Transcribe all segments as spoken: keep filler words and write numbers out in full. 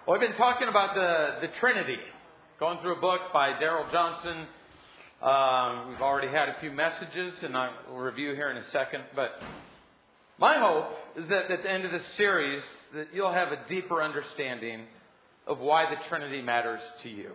Well, we've been talking about the, the Trinity, going through a book by Darrell Johnson. Um, we've already had a few messages, and I will review here in a second. But my hope is that at the end of this series, that you'll have a deeper understanding of why the Trinity matters to you.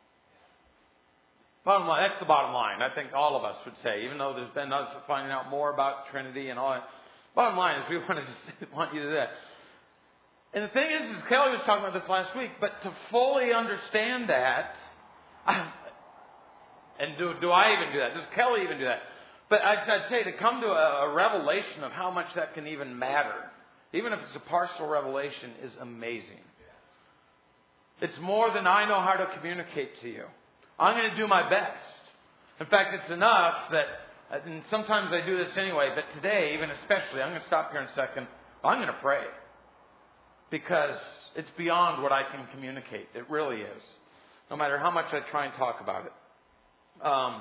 Bottom line, that's the bottom line. I think all of us would say, even though there's been others finding out more about Trinity and all that. Bottom line is we want to just want you to do that. And the thing is, is Kelly was talking about this last week, but to fully understand that, I, and do, do I even do that? Does Kelly even do that? But I'd, I'd say to come to a, a revelation of how much that can even matter, even if it's a partial revelation, is amazing. It's more than I know how to communicate to you. I'm going to do my best. In fact, it's enough that, and sometimes I do this anyway, but today, even especially, I'm going to stop here in a second. I'm going to pray. Because it's beyond what I can communicate. It really is. No matter how much I try and talk about it. Um,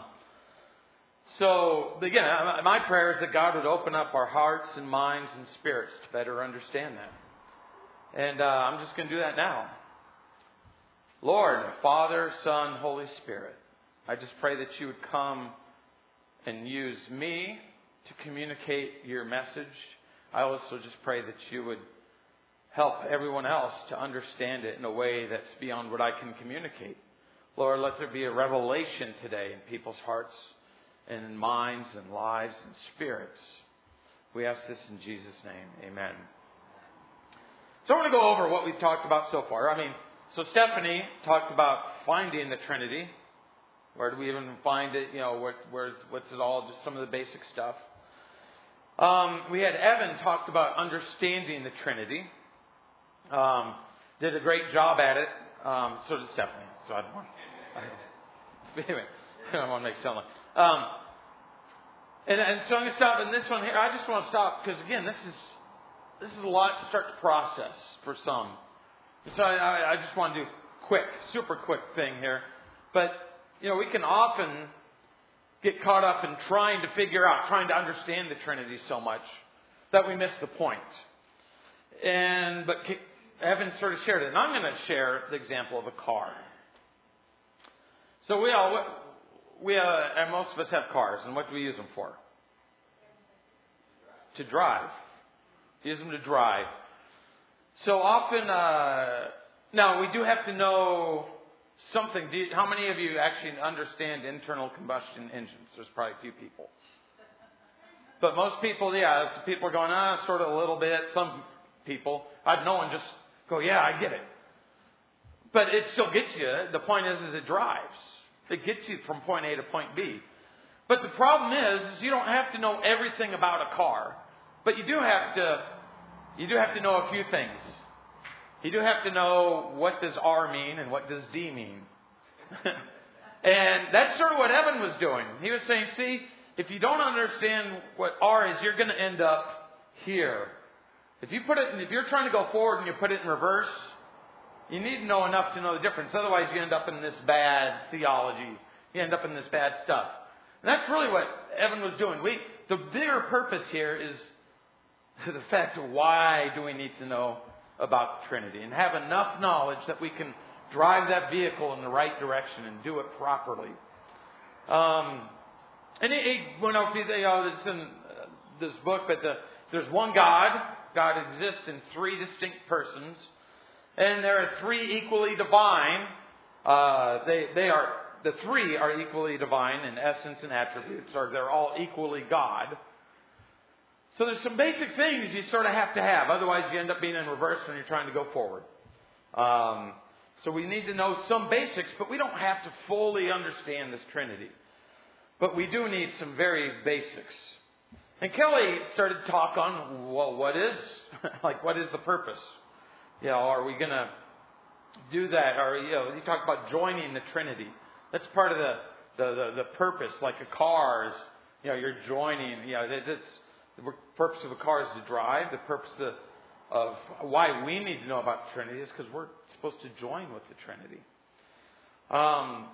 so, again, my prayer is that God would open up our hearts and minds and spirits to better understand that. And uh, I'm just going to do that now. Lord, Father, Son, Holy Spirit, I just pray that you would come and use me to communicate your message. I also just pray that you would help everyone else to understand it in a way that's beyond what I can communicate. Lord, let there be a revelation today in people's hearts and in minds and lives and spirits. We ask this in Jesus' name. Amen. So I want to go over what we've talked about so far. I mean, so Stephanie talked about finding the Trinity. Where do we even find it? You know, where, where's what's it all? Just some of the basic stuff. Um, we had Evan talked about understanding the Trinity. Um, did a great job at it. Um, so did Stephanie. So I don't want. I don't, anyway, I don't want to make it sound like. Um, and, and so I'm going to stop in this one here. I just want to stop because again, this is this is a lot to start to process for some. So I, I, I just want to do quick, super quick thing here. But you know, we can often get caught up in trying to figure out, trying to understand the Trinity so much that we miss the point. And but. Evan sort of shared it, and I'm going to share the example of a car. So we all, we, uh, and most of us have cars, and what do we use them for? To drive. We use them to drive. So often, uh, now we do have to know something. Do you, how many of you actually understand internal combustion engines? There's probably a few people. But most people, yeah, people are going, ah, sort of a little bit. Some people, I've known just go, yeah, I get it. But it still gets you. The point is, is it drives. It gets you from point A to point B. But the problem is, is you don't have to know everything about a car. But you do have to, you do have to know a few things. You do have to know what does R mean and what does D mean. And that's sort of what Evan was doing. He was saying, see, if you don't understand what R is, you're going to end up here. If you put it, if you're trying to go forward and you put it in reverse, you need to know enough to know the difference. Otherwise, you end up in this bad theology. You end up in this bad stuff. And that's really what Evan was doing. We, the bigger purpose here is the fact of why do we need to know about the Trinity and have enough knowledge that we can drive that vehicle in the right direction and do it properly. Um, and he, he went over, you know, it's in uh, this book, but the, there's one God. God exists in three distinct persons, and there are three equally divine. Uh, they they are the three are equally divine in essence and attributes, or they're all equally God. So there's some basic things you sort of have to have, otherwise you end up being in reverse when you're trying to go forward. Um, so we need to know some basics, but we don't have to fully understand this Trinity. But we do need some very basics. And Kelly started to talk on, well, what is, like, what is the purpose? You know, are we going to do that? Or, you know, he talked about joining the Trinity. That's part of the, the, the, the purpose. Like a car is, you know, you're joining, you know, it's, it's the purpose of a car is to drive. The purpose of, of why we need to know about the Trinity is because we're supposed to join with the Trinity. Um,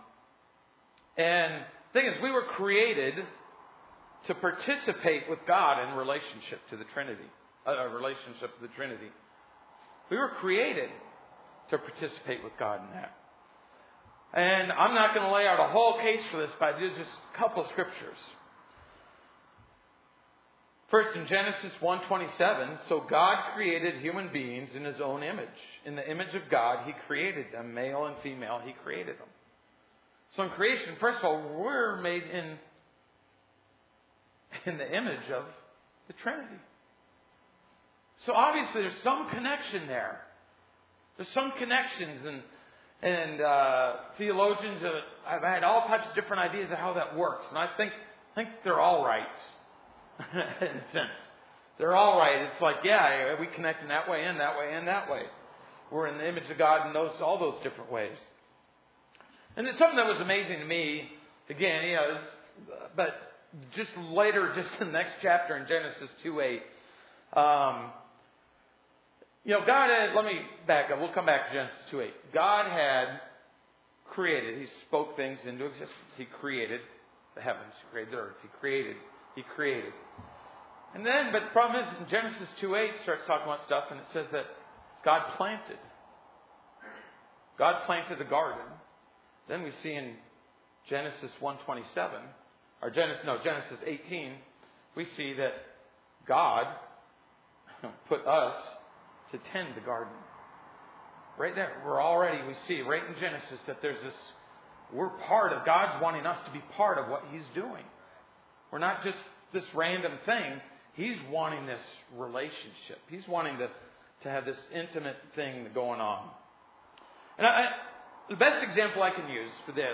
and the thing is, we were created to participate with God in relationship to the Trinity, a uh, relationship to the Trinity. We were created to participate with God in that. And I'm not going to lay out a whole case for this, but there's just a couple of scriptures. First, in Genesis one twenty-seven, so God created human beings in His own image. In the image of God, He created them, male and female, He created them. So in creation, first of all, we're made in, in the image of the Trinity. So obviously there's some connection there. There's some connections, and and uh, theologians have had all types of different ideas of how that works. And I think I think they're all right. In a sense. They're all right. It's like, yeah, we connect in that way, and that way, and that way. We're in the image of God in those all those different ways. And it's something that was amazing to me, again, you know, it was, but just later, just in the next chapter in Genesis two eight, um, you know, God had, let me back up, we'll come back to Genesis two eight. God had created, He spoke things into existence. He created the heavens, He created the earth, He created He created. And then, but the problem is, in Genesis two eight starts talking about stuff, and it says that God planted. God planted the garden. Then we see in Genesis one twenty-seven, or Genesis, no, Genesis eighteen, we see that God put us to tend the garden. Right there, we're already, we see right in Genesis that there's this, we're part of, God's wanting us to be part of what He's doing. We're not just this random thing. He's wanting this relationship. He's wanting to, to have this intimate thing going on. And I, the best example I can use for this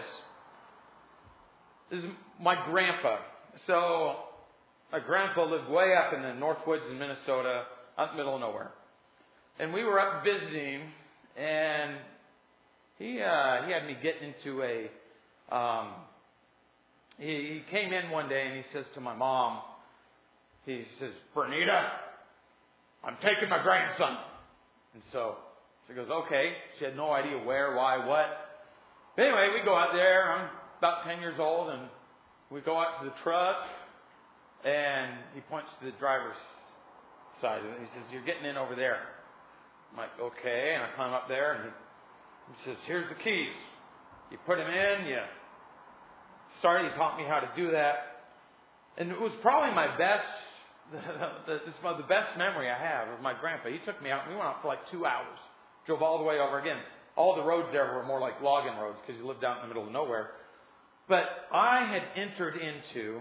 is my grandpa. So my grandpa lived way up in the North Woods in Minnesota, out in the middle of nowhere. And we were up visiting, and he uh, he had me get into a... Um, He came in one day and he says to my mom, he says, Bernita, I'm taking my grandson. And so she goes, okay. She had no idea where, why, what. But anyway, we go out there. I'm about ten years old, and we go out to the truck, and he points to the driver's side. And he says, you're getting in over there. I'm like, okay. And I climb up there, and he, he says, here's the keys. You put them in, you started, he taught me how to do that. And it was probably my best, it's one of the best memory I have of my grandpa. He took me out, and we went out for like two hours. Drove all the way over again. All the roads there were more like logging roads because he lived out in the middle of nowhere. But I had entered into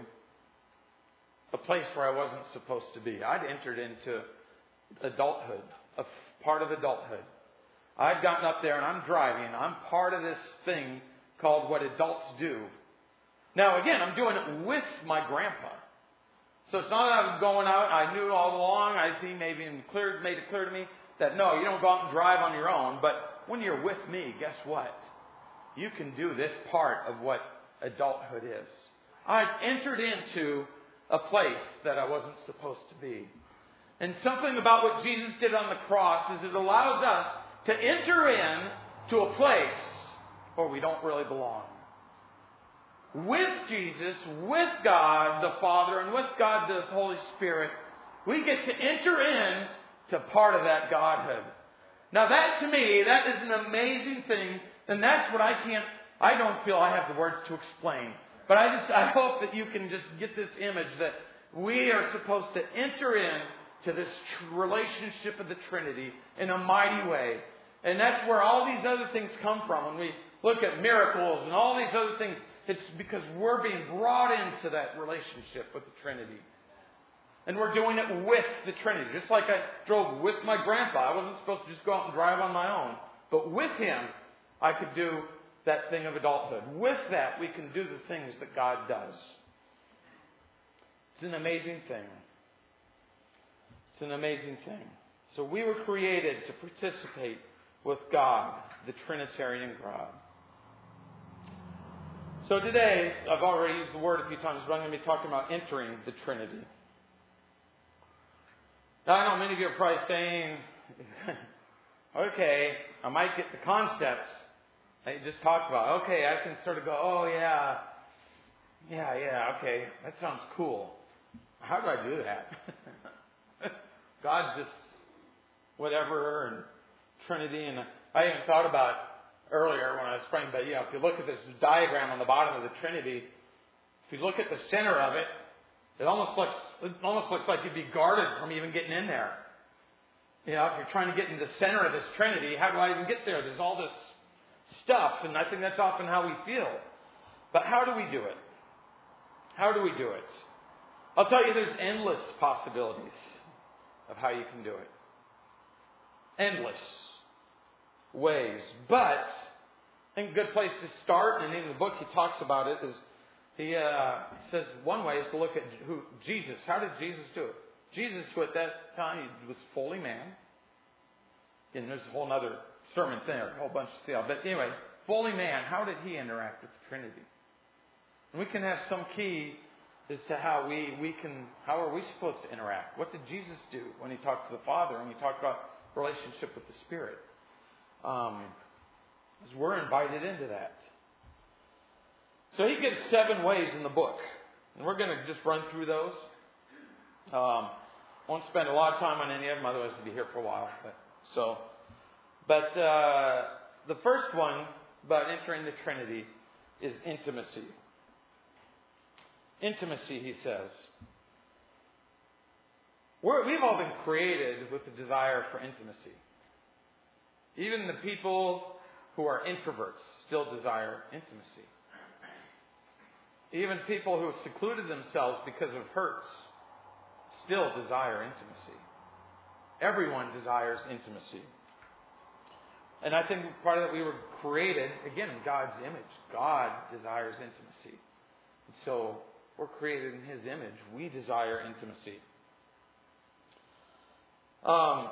a place where I wasn't supposed to be. I'd entered into adulthood, a part of adulthood. I'd gotten up there and I'm driving. I'm part of this thing called what adults do. Now, again, I'm doing it with my grandpa. So it's not that I'm going out. I knew all along. I think maybe clear, made it clear to me that no, you don't go out and drive on your own. But when you're with me, guess what? You can do this part of what adulthood is. I entered into a place that I wasn't supposed to be. And something about what Jesus did on the cross is it allows us to enter in to a place where we don't really belong. With Jesus, with God the Father, and with God the Holy Spirit, we get to enter in to part of that Godhood. Now that to me, that is an amazing thing, and that's what I can't, I don't feel I have the words to explain. But I just, I hope that you can just get this image that we are supposed to enter in to this tr- relationship of the Trinity in a mighty way. And that's where all these other things come from. When we look at miracles and all these other things, it's because we're being brought into that relationship with the Trinity. And we're doing it with the Trinity. Just like I drove with my grandpa. I wasn't supposed to just go out and drive on my own. But with him, I could do that thing of adulthood. With that, we can do the things that God does. It's an amazing thing. It's an amazing thing. So we were created to participate with God, the Trinitarian God. So today, I've already used the word a few times, but I'm going to be talking about entering the Trinity. Now, I know many of you are probably saying, okay, I might get the concept that you just talked about. Okay, I can sort of go, oh yeah, yeah, yeah, okay, that sounds cool. How do I do that? God just, whatever, and Trinity, and I even thought about earlier when I was praying, but you know, if you look at this diagram on the bottom of the Trinity, if you look at the center of it, it almost looks it almost looks like you'd be guarded from even getting in there. You know, if you're trying to get in the center of this Trinity, how do I even get there? There's all this stuff, and I think that's often how we feel. But how do we do it? How do we do it? I'll tell you, there's endless possibilities of how you can do it. Endless ways. But I think a good place to start, and in the book he talks about it, is he uh, says one way is to look at who Jesus. How did Jesus do it? Jesus, who at that time he was fully man. And there's a whole other sermon there, a whole bunch of stuff. But anyway, fully man, how did he interact with the Trinity? And we can have some key as to how we, we can, how are we supposed to interact? What did Jesus do when he talked to the Father, when he talked about relationship with the Spirit? Um, as we're invited into that. So he gives seven ways in the book. And we're going to just run through those. Um, won't spend a lot of time on any of them, otherwise we'll be here for a while. But, so, but uh, the first one about entering the Trinity is intimacy. Intimacy, he says. We're, we've all been created with a desire for intimacy. Even the people who are introverts still desire intimacy. Even people who have secluded themselves because of hurts still desire intimacy. Everyone desires intimacy. And I think part of that we were created, again, in God's image. God desires intimacy. And so we're created in His image. We desire intimacy. Um,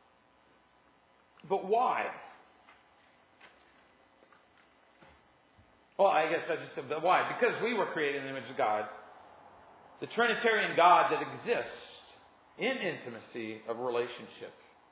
but why? Well, I guess I just said, but why? Because we were created in the image of God. The Trinitarian God that exists in intimacy of relationship.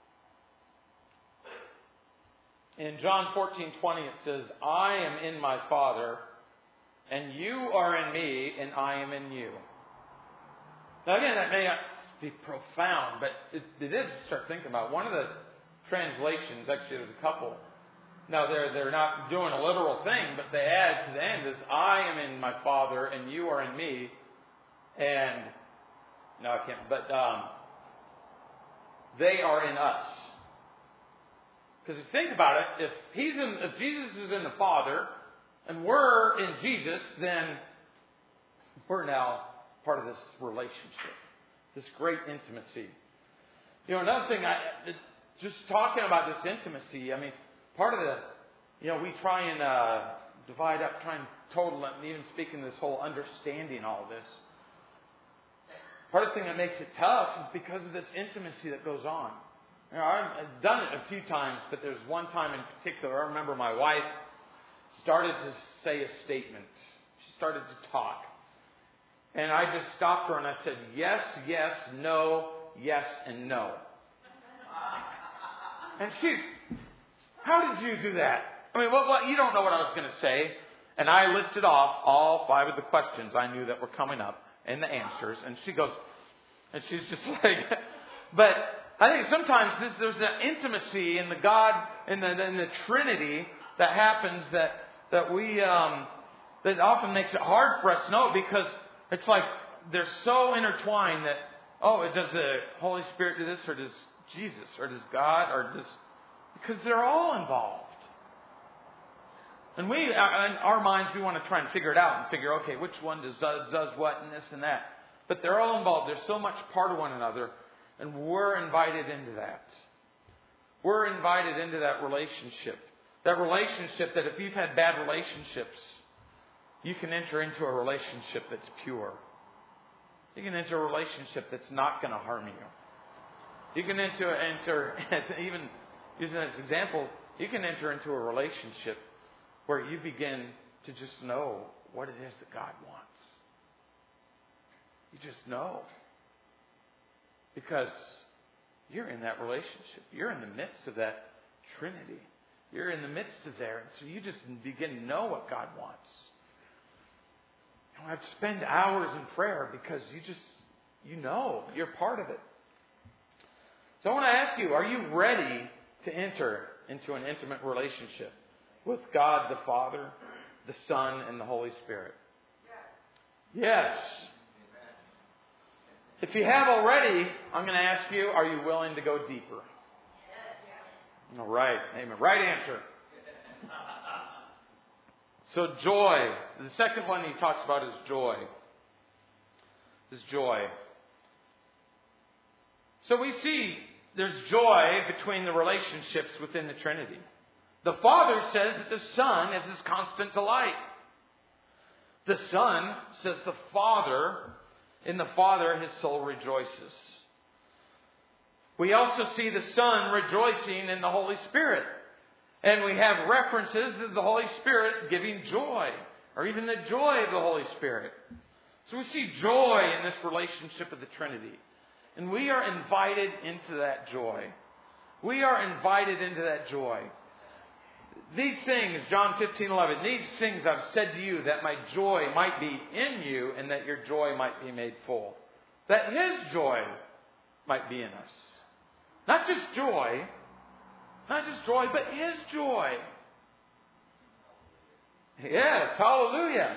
In John fourteen twenty it says, I am in my Father, and you are in me, and I am in you. Now again, that may not be profound, but it, it did start thinking about one of the translations, actually there's a couple. Now they're they're not doing a literal thing, but they add to the end is, I am in my Father, and you are in me, and no, I can't, but um, they are in us. Because if you think about it, if he's in, if Jesus is in the Father, and we're in Jesus, then we're now part of this relationship, this great intimacy. You know, another thing, I just talking about this intimacy. I mean, part of the, you know, we try and uh, divide up, try and total it, and even speaking this whole understanding all of this. Part of the thing that makes it tough is because of this intimacy that goes on. You know, I've done it a few times, but there's one time in particular, I remember my wife started to say a statement. She started to talk. And I just stopped her and I said, yes, yes, no, yes, and no. And she, how did you do that? I mean, well, well, you don't know what I was going to say. And I listed off all five of the questions I knew that were coming up and the answers. And she goes, and she's just like, but I think sometimes this, there's an intimacy in the God, in the, in the Trinity that happens that, that we, um, that often makes it hard for us to know, because it's like they're so intertwined that, oh, does the Holy Spirit do this, or does Jesus, or does God, or does, because they're all involved. And we, in our minds, we want to try and figure it out and figure, okay, which one does, does what and this and that. But they're all involved. They're so much part of one another. And we're invited into that. We're invited into that relationship. That relationship that if you've had bad relationships, you can enter into a relationship that's pure. You can enter a relationship that's not going to harm you. You can enter, enter even using this example, you can enter into a relationship where you begin to just know what it is that God wants. You just know. Because you're in that relationship. You're in the midst of that Trinity. You're in the midst of there. And so you just begin to know what God wants. You don't have to spend hours in prayer because you just, you know, you're part of it. So I want to ask you, are you ready to enter into an intimate relationship with God the Father, the Son, and the Holy Spirit? Yes. If you have already, I'm going to ask you, are you willing to go deeper? All right. Amen. Right answer. So joy. The second one he talks about is joy. Is joy. So we see there's joy between the relationships within the Trinity. The Father says that the Son is His constant delight. The Son says the Father, in the Father His soul rejoices. We also see the Son rejoicing in the Holy Spirit. And we have references to the Holy Spirit giving joy, or even the joy of the Holy Spirit. So we see joy in this relationship of the Trinity. And we are invited into that joy. We are invited into that joy. These things, John fifteen eleven, these things I've said to you that my joy might be in you and that your joy might be made full. That His joy might be in us. Not just joy, not just joy, but His joy. Yes, hallelujah.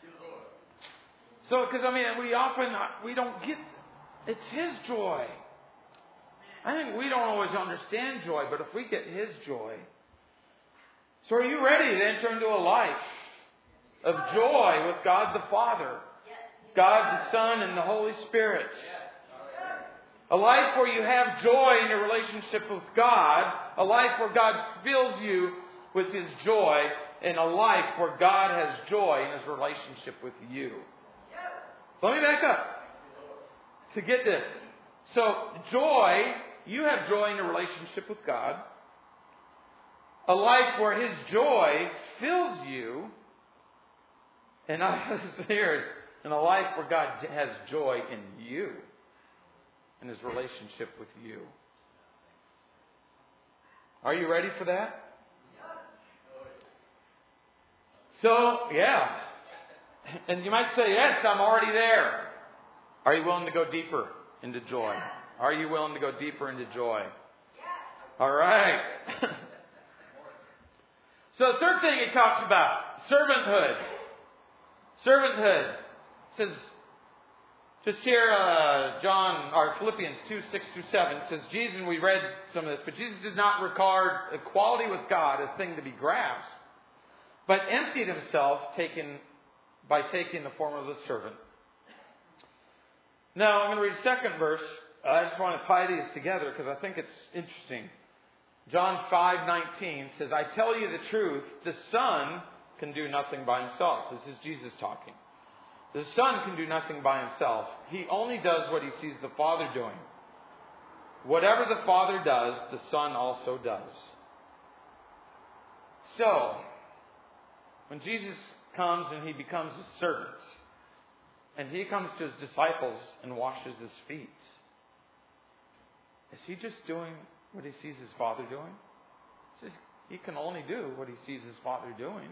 So, because I mean, we often, we don't get, it's His joy. I think we don't always understand joy, but if we get His joy. So are you ready to enter into a life of joy with God the Father, God the Son, and the Holy Spirit? A life where you have joy in your relationship with God, a life where God fills you with His joy, and a life where God has joy in His relationship with you. So let me back up to get this. So joy, you have joy in your relationship with God. A life where His joy fills you. And here's in a life where God has joy in you. In His relationship with you. Are you ready for that? So, yeah. And you might say, yes, I'm already there. Are you willing to go deeper into joy? Are you willing to go deeper into joy? All right. So the third thing he talks about, servanthood. Servanthood. It says, just here, uh, John, or Philippians two, six through seven, says, Jesus, and we read some of this, but Jesus did not regard equality with God a thing to be grasped, but emptied Himself taken, by taking the form of a servant. Now, I'm going to read the second verse. I just want to tie these together because I think it's interesting. John five nineteen says, I tell you the truth, the Son can do nothing by Himself. This is Jesus talking. The Son can do nothing by Himself. He only does what He sees the Father doing. Whatever the Father does, the Son also does. So, when Jesus comes and He becomes a servant, and He comes to His disciples and washes His feet, is He just doing what He sees His Father doing? He says He can only do what He sees His Father doing.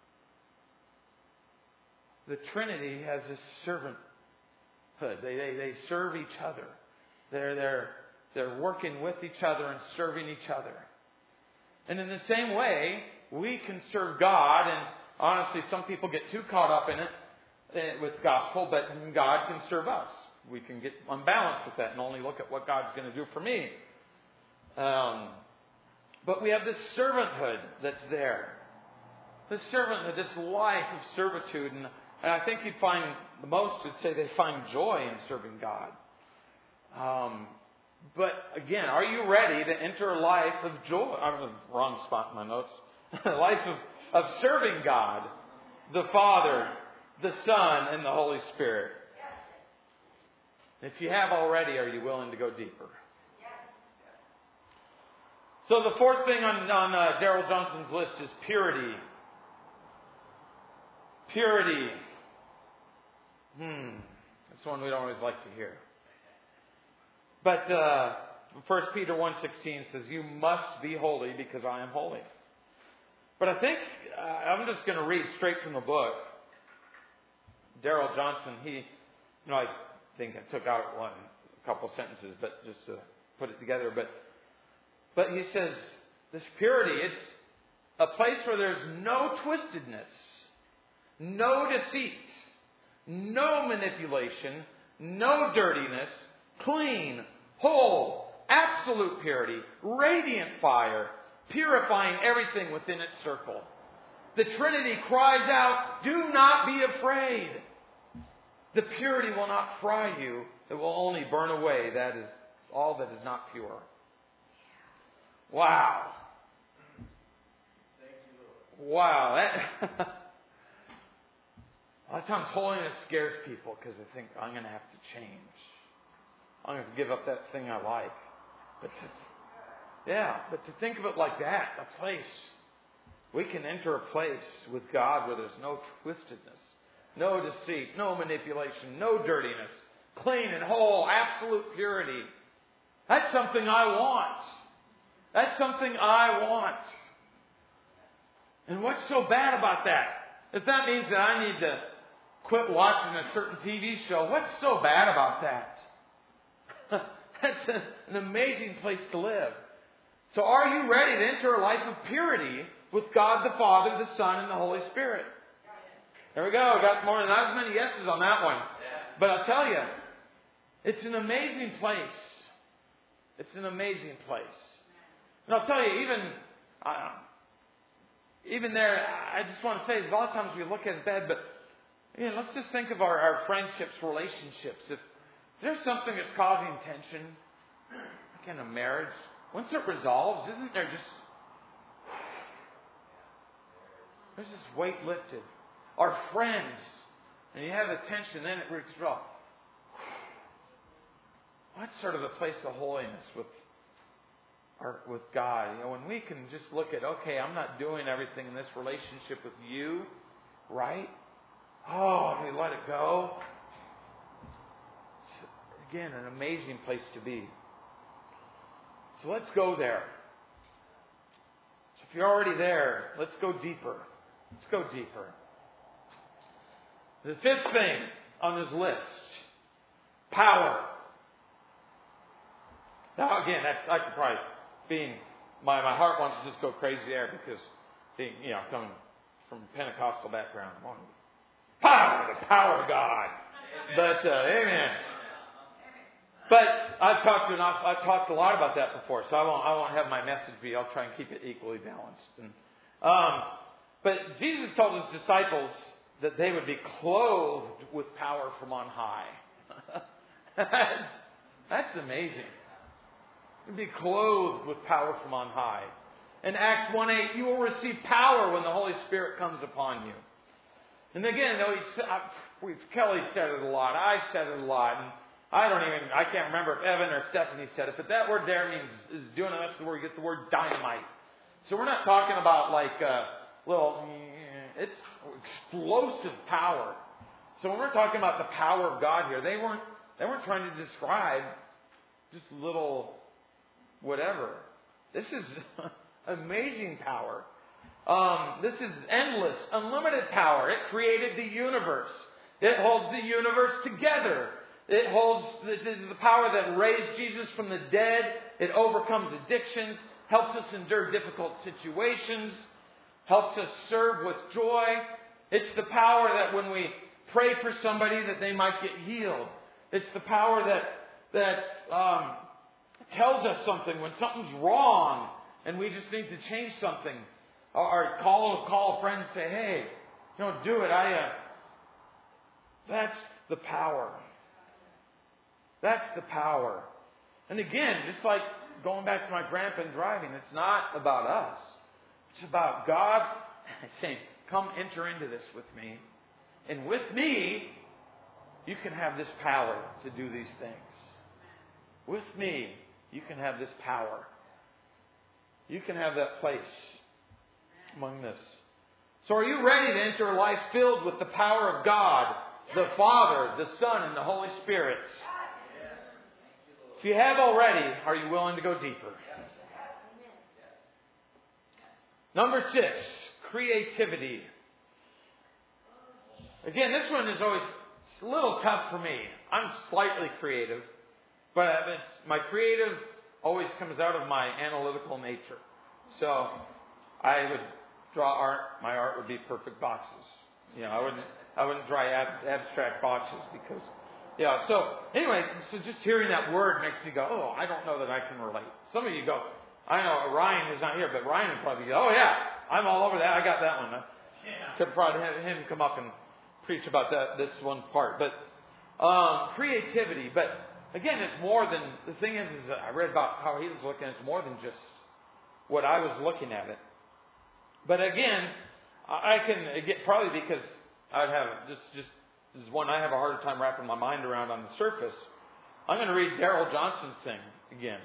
The Trinity has this servanthood. They, they, they serve each other. They're, they're, they're working with each other and serving each other. And in the same way, we can serve God. And honestly, some people get too caught up in it with gospel, but God can serve us. We can get unbalanced with that and only look at what God's going to do for me. Um, but we have this servanthood that's there. This servanthood, this life of servitude. And And I think you'd find, the most would say they find joy in serving God. Um, but again, are you ready to enter a life of joy? I'm in the wrong spot in my notes. A life of, of serving God, the Father, the Son, and the Holy Spirit. If you have already, are you willing to go deeper? So the fourth thing on, on uh, Darrell Johnson's list is purity. Purity. Hmm. That's one we don't always like to hear. But uh, First Peter one sixteen says, you must be holy because I am holy. But I think, uh, I'm just going to read straight from the book. Darrell Johnson, he, you know, I think I took out one, a couple sentences, but just to put it together. But, but he says, This purity, it's a place where there's no twistedness, no deceit, no manipulation, no dirtiness, clean, whole, absolute purity, radiant fire, purifying everything within its circle. The Trinity cries out, do not be afraid. The purity will not fry you. It will only burn away. That is all that is not pure. Wow. Wow. That a lot of times holiness scares people because they think, I'm going to have to change. I'm going to give up that thing I like. But to, yeah, but to think of it like that, a place. We can enter a place with God where there's no twistedness, no deceit, no manipulation, no dirtiness, clean and whole, absolute purity. That's something I want. That's something I want. And what's so bad about that? If that means that I need to quit watching a certain T V show, what's so bad about that? That's a, an amazing place to live. So are you ready to enter a life of purity with God the Father, the Son, and the Holy Spirit? There we go. Got more than not as many yeses on that one. But I'll tell you, it's an amazing place. It's an amazing place. And I'll tell you, even uh, even there, I just want to say, a lot of times we look at it bad, but you know, let's just think of our, our friendships, relationships. If there's something that's causing tension, like in a marriage, once it resolves, isn't there just there's this weight lifted? Our friends, and you have the tension, then it reeks off. That's sort of a place of holiness with our, with God. You know, when we can just look at, okay, I'm not doing everything in this relationship with you, right? Oh, and we let it go. It's, again, an amazing place to be. So let's go there. So if you're already there, let's go deeper. Let's go deeper. The fifth thing on this list, power. Now again, that's I could probably being my my heart wants to just go crazy there because being you know coming from a Pentecostal background, I'm on power, the power of God. But uh, amen. But I've talked enough. I've talked a lot about that before, so I won't. I won't have my message be. I'll try and keep it equally balanced. And, um, but Jesus told his disciples that they would be clothed with power from on high. that's, that's amazing. You'd be clothed with power from on high. In Acts one eight, you will receive power when the Holy Spirit comes upon you. And again, though we've, Kelly said it a lot. I've said it a lot. And I don't even, I can't remember if Evan or Stephanie said it, but that word there means, is doing us the word, you get the word dynamite. So we're not talking about like a little, it's explosive power. So when we're talking about the power of God here, they weren't, they weren't trying to describe just little whatever. This is amazing power. Um, this is endless, unlimited power. It created the universe. It holds the universe together. It holds, this is the power that raised Jesus from the dead. It overcomes addictions, helps us endure difficult situations, helps us serve with joy. It's the power that when we pray for somebody that they might get healed. It's the power that that um, tells us something when something's wrong and we just need to change something. Or call call a friend and say, hey, don't do it. I. Uh, that's the power. That's the power. And again, just like going back to my grandpa and driving, it's not about us. It's about God saying, come enter into this with me. And with me, you can have this power to do these things. With me, you can have this power. You can have that place among this. So are you ready to enter a life filled with the power of God, the Father, the Son, and the Holy Spirit? If you have already, are you willing to go deeper? Number six, creativity. Again, this one is always a little tough for me. I'm slightly creative, but it's, my creative always comes out of my analytical nature. So I would draw art. My art would be perfect boxes. You know, I wouldn't I wouldn't draw ab- abstract boxes because, yeah. So anyway, so just hearing that word makes me go, oh, I don't know that I can relate. Some of you go, I know Ryan is not here, but Ryan would probably go, oh yeah, I'm all over that. I got that one. I could probably have him come up and preach about that this one part. But um, creativity. But again, it's more than the thing is. Is I read about how he was looking. It's more than just what I was looking at it. But again, I can get probably because I'd have this just this is one I have a harder time wrapping my mind around on the surface. I'm going to read Darrell Johnson's thing again.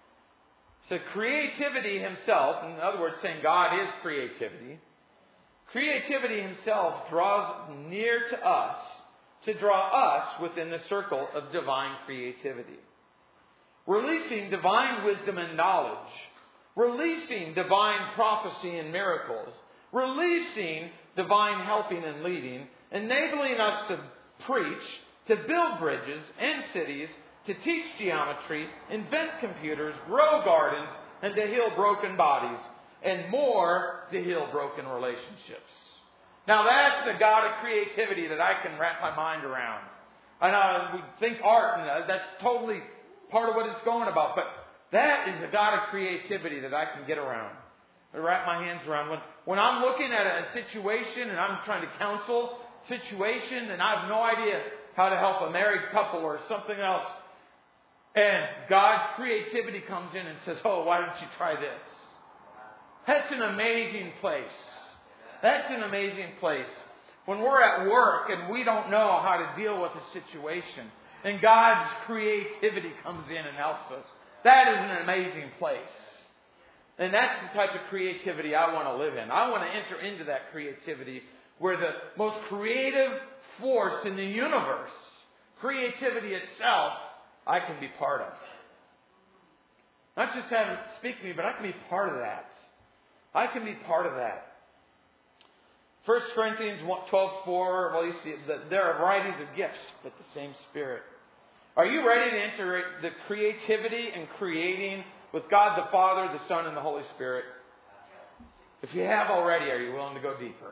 So creativity himself, in other words, saying God is creativity. Creativity himself draws near to us to draw us within the circle of divine creativity. Releasing divine wisdom and knowledge. Releasing divine prophecy and miracles. Releasing divine helping and leading. Enabling us to preach, to build bridges and cities, to teach geometry, invent computers, grow gardens, and to heal broken bodies. And more to heal broken relationships. Now that's the God of creativity that I can wrap my mind around. I know we think art, and that's totally part of what it's going about. But that is a God of creativity that I can get around. I wrap my hands around. When, when I'm looking at a situation and I'm trying to counsel a situation and I have no idea how to help a married couple or something else, and God's creativity comes in and says, oh, why don't you try this? That's an amazing place. That's an amazing place. When we're at work and we don't know how to deal with a situation, and God's creativity comes in and helps us, that is an amazing place. And that's the type of creativity I want to live in. I want to enter into that creativity where the most creative force in the universe, creativity itself, I can be part of. Not just have it speak to me, but I can be part of that. I can be part of that. First Corinthians twelve four, well, you see, that there are varieties of gifts, but the same Spirit. Are you ready to enter the creativity and creating with God the Father, the Son, and the Holy Spirit? If you have already, are you willing to go deeper?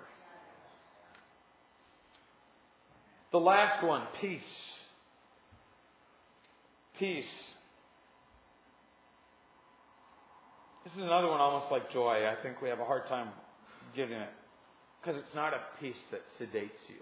The last one, peace. Peace. This is another one almost like joy. I think we have a hard time giving it. Because it's not a peace that sedates you.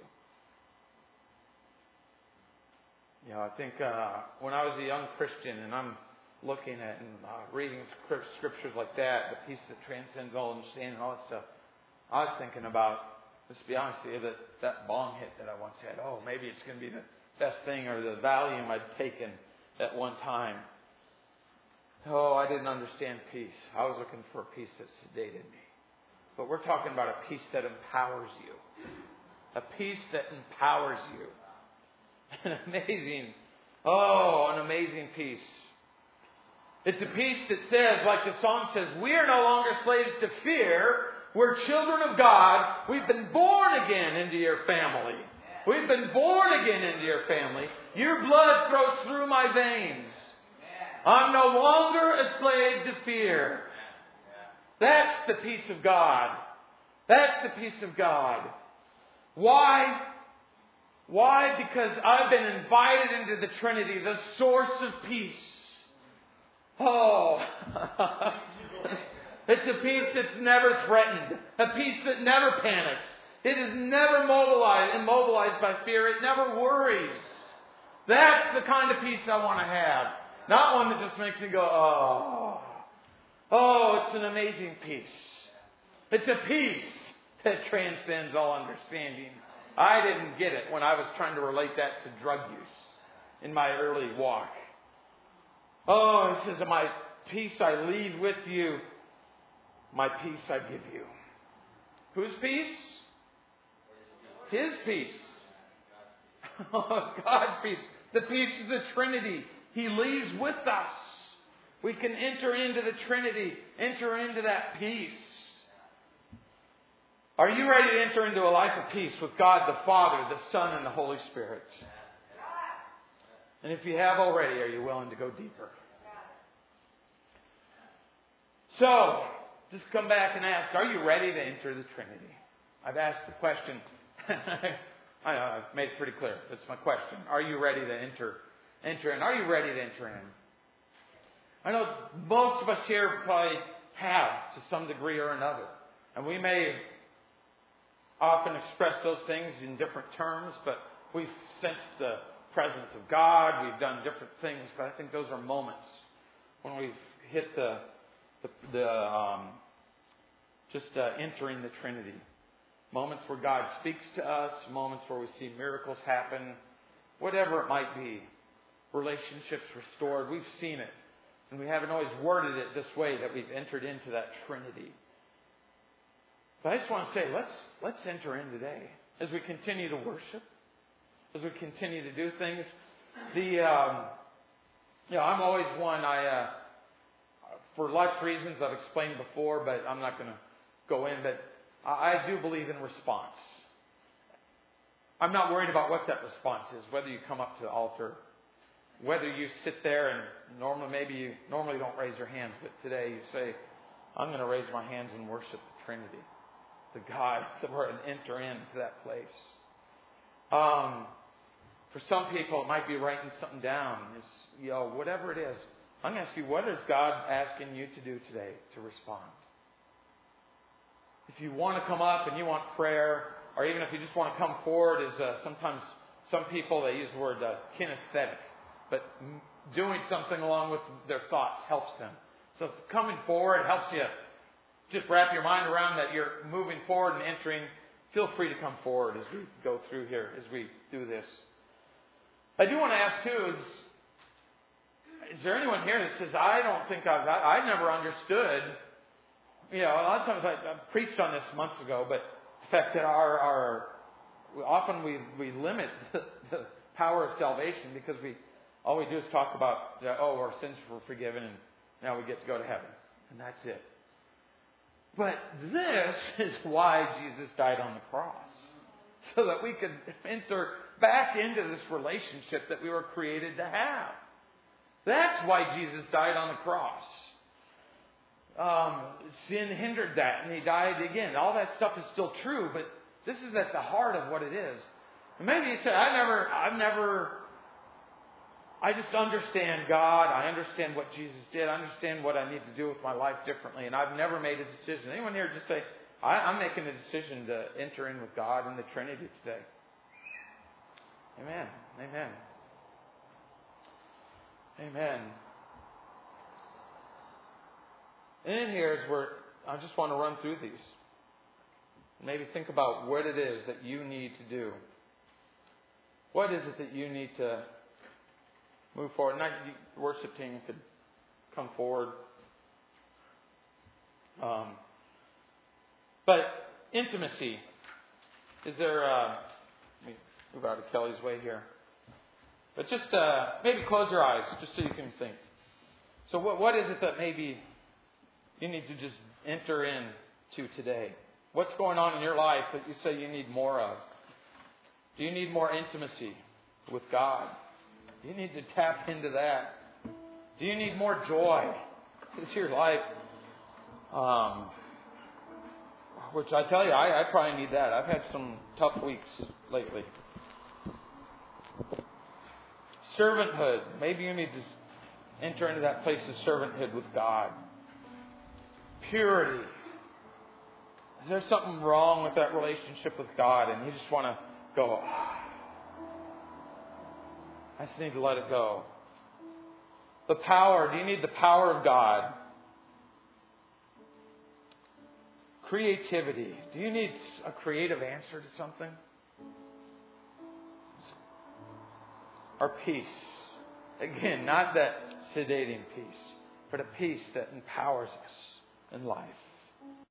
You know, I think uh, when I was a young Christian and I'm looking at and uh, reading scriptures like that, the peace that transcends all understanding and all that stuff, I was thinking about, let's be honest with you, that, that bong hit that I once had. Oh, maybe it's going to be the best thing, or the Valium I'd taken at one time. Oh, I didn't understand peace. I was looking for a peace that sedated me. But we're talking about a peace that empowers you. A peace that empowers you. An amazing, oh, an amazing peace. It's a peace that says, like the song says, we are no longer slaves to fear. We're children of God. We've been born again into your family. We've been born again into your family. Your blood flows through my veins. I'm no longer a slave to fear. That's the peace of God. That's the peace of God. Why? Why? Because I've been invited into the Trinity, the source of peace. Oh, it's a peace that's never threatened. A peace that never panics. It is never mobilized, immobilized by fear. It never worries. That's the kind of peace I want to have. Not one that just makes me go, oh. Oh, it's an amazing peace. It's a peace that transcends all understanding. I didn't get it when I was trying to relate that to drug use in my early walk. Oh, it says, my peace I leave with you. My peace I give you. Whose peace? His peace. Oh, God's peace. The peace of the Trinity. He leaves with us. We can enter into the Trinity. Enter into that peace. Are you ready to enter into a life of peace with God the Father, the Son, and the Holy Spirit? And if you have already, are you willing to go deeper? So, just come back and ask, are you ready to enter the Trinity? I've asked the question. I know, I've made it pretty clear. That's my question. Are you ready to enter, enter in? Are you ready to enter in? I know most of us here probably have to some degree or another. And we may often express those things in different terms, but we've sensed the presence of God. We've done different things, but I think those are moments when we've hit the, the, the um, just uh, entering the Trinity. Moments where God speaks to us, moments where we see miracles happen, whatever it might be. Relationships restored. We've seen it. And we haven't always worded it this way, that we've entered into that Trinity. But I just want to say, let's let's enter in today. As we continue to worship, as we continue to do things. The um, you know, I'm always one, I uh, for lots of reasons I've explained before, but I'm not going to go in, but I do believe in response. I'm not worried about what that response is, whether you come up to the altar, whether you sit there and normally maybe you normally don't raise your hands, but today you say, I'm going to raise my hands and worship the Trinity, the God, that we're going to enter into that place. Um, for some people, it might be writing something down. It's, you know, whatever it is. I'm going to ask you, what is God asking you to do today to respond? If you want to come up and you want prayer, or even if you just want to come forward, as uh, sometimes some people, they use the word uh, kinesthetic, but doing something along with their thoughts helps them. So coming forward helps you just wrap your mind around that you're moving forward and entering. Feel free to come forward as we go through here, as we do this. I do want to ask too, is, is there anyone here that says, I don't think I've, I, I never understood. You know, a lot of times I, I preached on this months ago, but the fact that our, our often we, we limit the, the power of salvation because we all we do is talk about, oh, our sins were forgiven and now we get to go to heaven. And that's it. But this is why Jesus died on the cross. So that we could enter back into this relationship that we were created to have. That's why Jesus died on the cross. Um, sin hindered that, and He died again. All that stuff is still true, but this is at the heart of what it is. And maybe you say, I never, I've never, I just understand God. I understand what Jesus did. I understand what I need to do with my life differently, and I've never made a decision. Anyone here just say, I, I'm making a decision to enter in with God in the Trinity today. Amen. Amen. Amen. And in here is where I just want to run through these. Maybe think about what it is that you need to do. What is it that you need to move forward? Not the worship team could come forward. Um, but intimacy. Is there... Uh, let me move out of Kelly's way here. But just uh, maybe close your eyes just so you can think. So what what is it that maybe you need to just enter into today? What's going on in your life that you say you need more of? Do you need more intimacy with God? Do you need to tap into that? Do you need more joy? Is your life... Um, which I tell you, I, I probably need that. I've had some tough weeks lately. Servanthood. Maybe you need to enter into that place of servanthood with God. Purity. Is there something wrong with that relationship with God and you just want to go, I just need to let it go. The power. Do you need the power of God? Creativity. Do you need a creative answer to something? Or peace. Again, not that sedating peace, but a peace that empowers us in life.